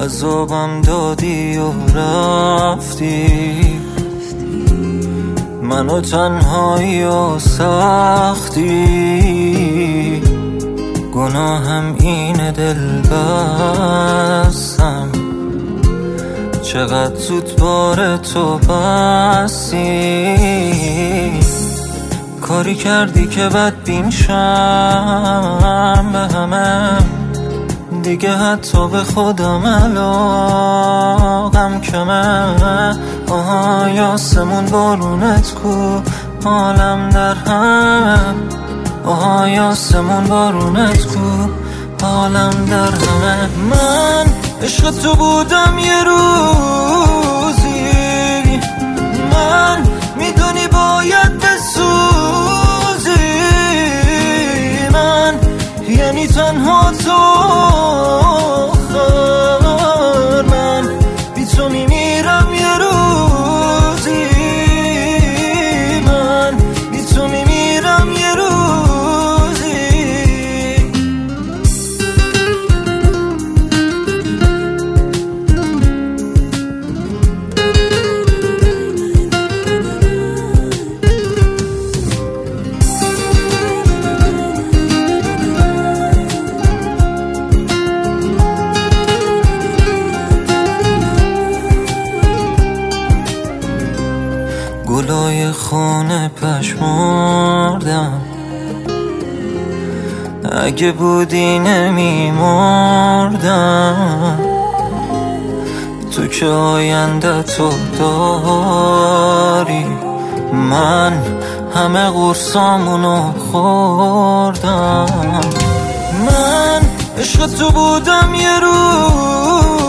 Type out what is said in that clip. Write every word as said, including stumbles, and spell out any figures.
عذابم دادی و رفتی، منو تنهایی و سختی. گناهم اینه دل بستم، چقدر زود بار تو بستی. کاری کردی که بدبین شم به همه، دیگه حتی به خودم علاقم کمه. آها یاسمون بارونت کو، حالم در همه. آها یاسمون بارونت کو، حالم در همه. من عشق تو بودم یه روزی، من میدونی باید بسوزی. من یعنی تنها تو آخر، من بی تو میمیرم یه روزی. من بی تو میمیرم یه روزی. گلای خونه پشمردم، اگه بودی نمیمردم. تو که آینده تو داری، من همه قرصامونو خوردم. من عشق تو بودم یه روز